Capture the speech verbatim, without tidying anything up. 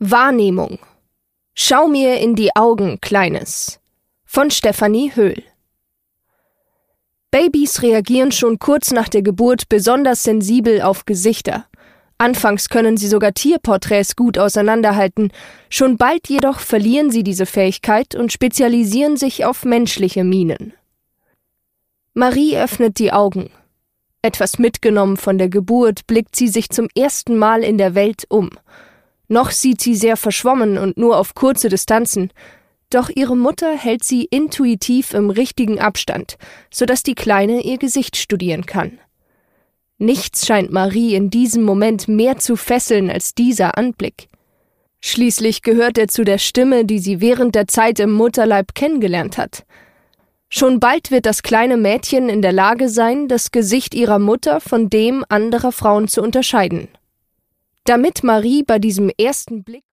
Wahrnehmung. Schau mir in die Augen, Kleines. Von Stefanie Höhl. Babys reagieren schon kurz nach der Geburt besonders sensibel auf Gesichter. Anfangs können sie sogar Tierporträts gut auseinanderhalten, schon bald jedoch verlieren sie diese Fähigkeit und spezialisieren sich auf menschliche Mienen. Marie öffnet die Augen. Etwas mitgenommen von der Geburt blickt sie sich zum ersten Mal in der Welt um. Noch sieht sie sehr verschwommen und nur auf kurze Distanzen, doch ihre Mutter hält sie intuitiv im richtigen Abstand, sodass die Kleine ihr Gesicht studieren kann. Nichts scheint Marie in diesem Moment mehr zu fesseln als dieser Anblick. Schließlich gehört er zu der Stimme, die sie während der Zeit im Mutterleib kennengelernt hat. Schon bald wird das kleine Mädchen in der Lage sein, das Gesicht ihrer Mutter von dem anderer Frauen zu unterscheiden. Damit Marie bei diesem ersten Blick